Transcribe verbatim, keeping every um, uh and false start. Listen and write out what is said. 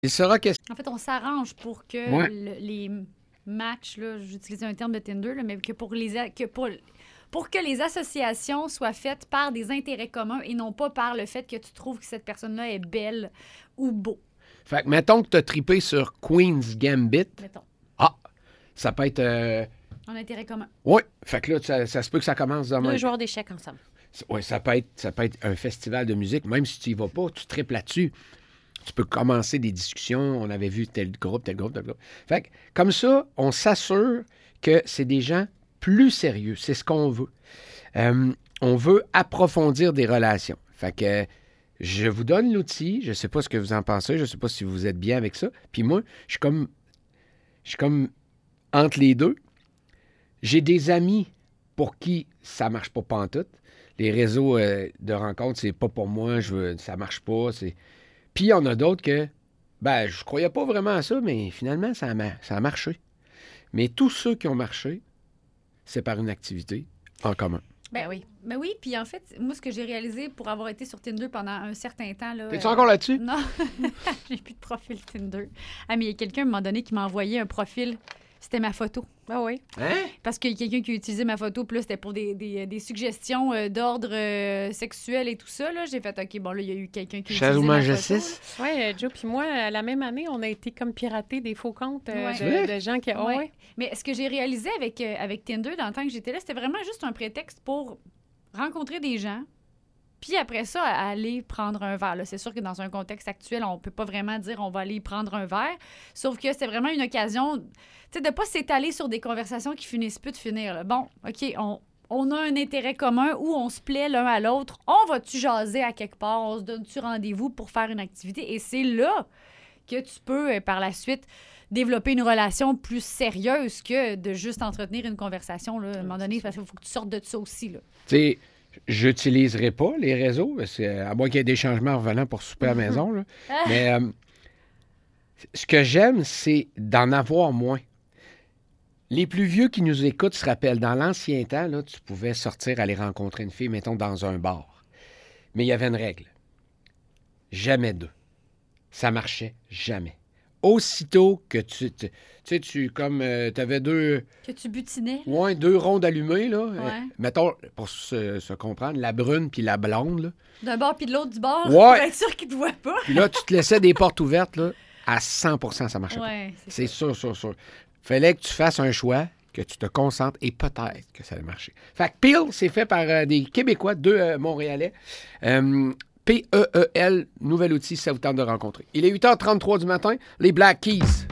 Il sera question. En fait, on s'arrange pour que Ouais. le- les matchs, là, j'utilise un terme de Tinder, là, mais que pour les a- que pour, pour que les associations soient faites par des intérêts communs et non pas par le fait que tu trouves que cette personne-là est belle ou beau, Fait que mettons que tu as trippé sur Queen's Gambit. mettons, Ah, ça peut être... Euh... en intérêt commun. Oui, fait que là, ça, ça se peut que ça commence demain. Deux joueurs d'échecs ensemble. Oui, ça peut être, ça peut être un festival de musique. Même si tu y vas pas, tu tripes là-dessus. Tu peux commencer des discussions. On avait vu tel groupe, tel groupe, tel groupe. Fait que, comme ça, on s'assure que c'est des gens plus sérieux. C'est ce qu'on veut. Euh, on veut approfondir des relations. Fait que je vous donne l'outil. Je ne sais pas ce que vous en pensez. Je ne sais pas si vous êtes bien avec ça. Puis moi, je suis comme, je suis comme entre les deux. J'ai des amis pour qui ça ne marche pas pantoute. Les réseaux euh, de rencontres, c'est pas pour moi. Je veux, ça marche pas. C'est... Puis il y en a d'autres que, ben, je croyais pas vraiment à ça, mais finalement, ça a, ma- ça a marché. Mais tous ceux qui ont marché, c'est par une activité en commun. Ben oui. Ben oui, puis en fait, moi, ce que j'ai réalisé pour avoir été sur Tinder pendant un certain temps... là, T'es-tu euh, encore là-dessus? Non, j'ai plus de profil Tinder. Ah, mais il y a quelqu'un, à un moment donné, qui m'a envoyé un profil. C'était ma photo. Ah oui. Hein? Parce qu'il y a quelqu'un qui a utilisé ma photo, puis là, c'était pour des, des, des suggestions euh, d'ordre euh, sexuel et tout ça. Là. J'ai fait, OK, bon, là, il y a eu quelqu'un qui a utilisé ma Charles photo. six. Oui, euh, Joe puis moi, à la même année, on a été comme pirater des faux comptes euh, Ouais. de- C'est vrai? de, gens qui... là. Ah Ouais. ouais. Mais ce que j'ai réalisé avec, euh, avec Tinder dans le temps que j'étais là, c'était vraiment juste un prétexte pour rencontrer des gens, puis après ça, aller prendre un verre. Là, c'est sûr que dans un contexte actuel, on peut pas vraiment dire on va aller prendre un verre, sauf que c'est vraiment une occasion, tu sais, de pas s'étaler sur des conversations qui finissent plus de finir. Là. Bon, OK, on, on a un intérêt commun où on se plaît l'un à l'autre. On va-tu jaser à quelque part? On se donne-tu rendez-vous pour faire une activité? Et c'est là que tu peux, euh, par la suite, développer une relation plus sérieuse que de juste entretenir une conversation, là, à un moment donné, parce qu'il faut que tu sortes de ça aussi. Là. Tu sais, j'utiliserai pas les réseaux, parce que, à moins qu'il y ait des changements en revenant pour souper à la maison. Là. Mais euh, ce que j'aime, c'est d'en avoir moins. Les plus vieux qui nous écoutent se rappellent, dans l'ancien temps, là, tu pouvais sortir, aller rencontrer une fille, mettons, dans un bar. Mais il y avait une règle. Jamais deux. Ça marchait jamais. Aussitôt que tu... Tu sais, tu comme... tu avais deux... Que tu butinais. Ouais, deux rondes allumées, là. Ouais. Euh, mettons, pour se, se comprendre, la brune puis la blonde, là. D'un bord puis de l'autre du bord, Ouais. pour être sûr qu'ils te voient pas. Puis là, tu te laissais des portes ouvertes, là. À cent pour cent, ça marchait pas. Ouais, c'est C'est ça. sûr, sûr, sûr. Fallait que tu fasses un choix, que tu te concentres et peut-être que ça allait marcher. Fait que Peel, c'est fait par euh, des Québécois, deux euh, Montréalais. Euh, P E E L, nouvel outil, si ça vous tente de rencontrer. Il est huit heures trente-trois du matin, les Black Keys.